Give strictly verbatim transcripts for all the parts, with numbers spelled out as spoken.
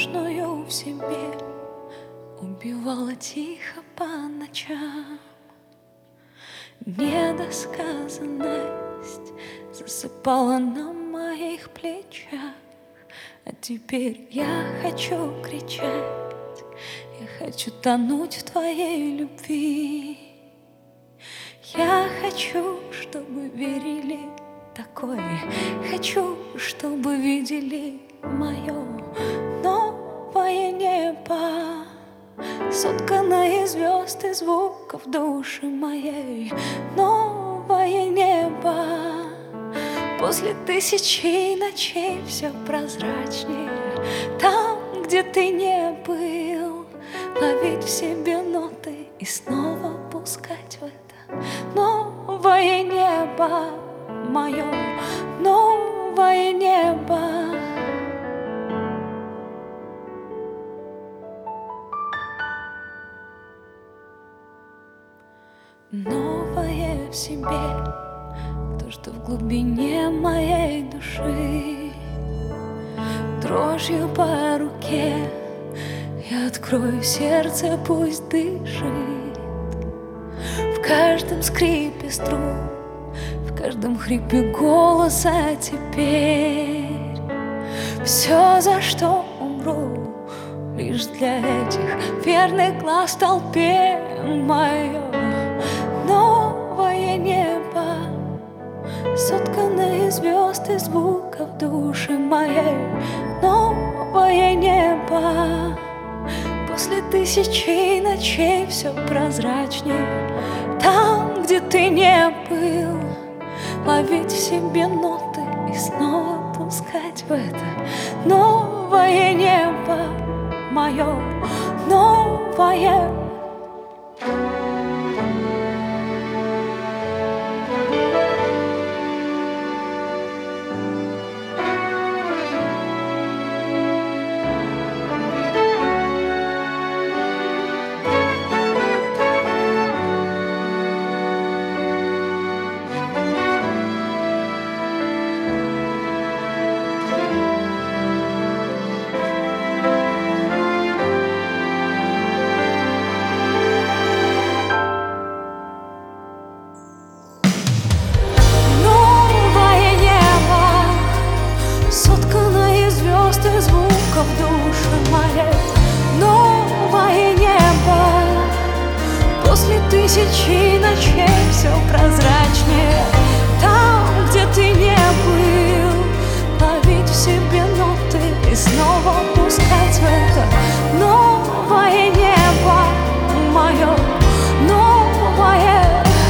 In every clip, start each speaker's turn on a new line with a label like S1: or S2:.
S1: нежную в себе убивала тихо по ночам. Недосказанность засыпала на моих плечах. А теперь я хочу кричать, я хочу тонуть в твоей любви. Я хочу, чтобы верили такое, хочу, чтобы видели мое новое небо, сотканное из звезд и звуков души моей. Новое небо. После тысячи ночей все прозрачнее. Там, где ты не был, ловить в себе ноты и снова пускать в это новое небо, мое новое небо. Новое в себе, то, что в глубине моей души. Дрожью по руке я открою сердце, пусть дышит. В каждом скрипе струн, в каждом хрипе голоса теперь. Все, за что умру, лишь для этих верных глаз в толпе. Мое новое небо, сотканное из звезд и звуков души моей. Новое небо. После тысячи ночей все прозрачнее. Там, где ты не был, ловить в себе ноты и снова пускать в это новое небо, мое новое. Звуков души моей. Новое небо. После тысячи ночей все прозрачнее. Там, где ты не был, ловить в себе ноты и снова пускать в это новое небо, мое новое.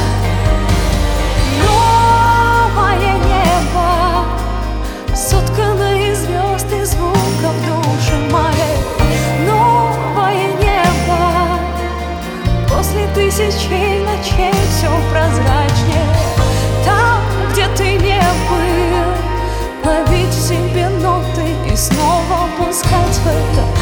S1: Новое небо, сотканное из звезд и звуков души моей. Новое небо. После тысячи ночей все прозрачнее. Там, где ты не был, ловить в себе ноты и снова пускать в это